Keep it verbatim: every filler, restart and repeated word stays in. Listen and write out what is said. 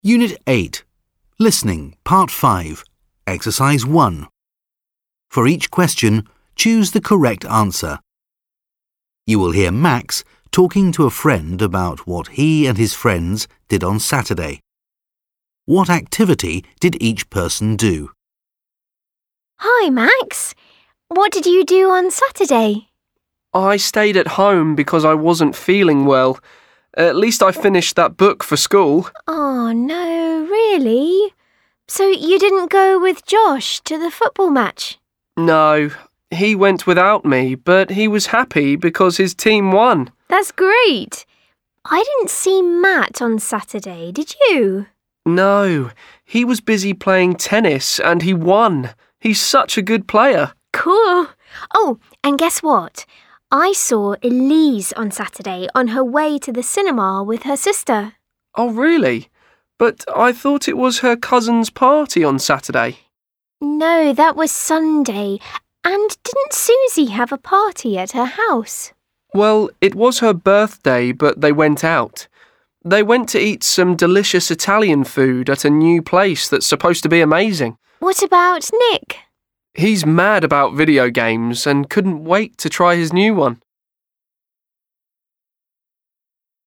Unit eight. Listening, Part five. Exercise one. For each question, choose the correct answer. You will hear Max talking to a friend about what he and his friends did on Saturday. What activity did each person do? Hi, Max. What did you do on Saturday? I stayed at home because I wasn't feeling well. At least I finished that book for school. Oh, no, really? So you didn't go with Josh to the football match? No, he went without me, but he was happy because his team won. That's great. I didn't see Matt on Saturday, did you? No, he was busy playing tennis and he won. He's such a good player. Cool. Oh, and guess what? I saw Elise on Saturday on her way to the cinema with her sister. Oh, really? But I thought it was her cousin's party on Saturday. No, that was Sunday. And didn't Susie have a party at her house? Well, it was her birthday, but they went out. They went to eat some delicious Italian food at a new place that's supposed to be amazing. What about Nick? He's mad about video games and couldn't wait to try his new one.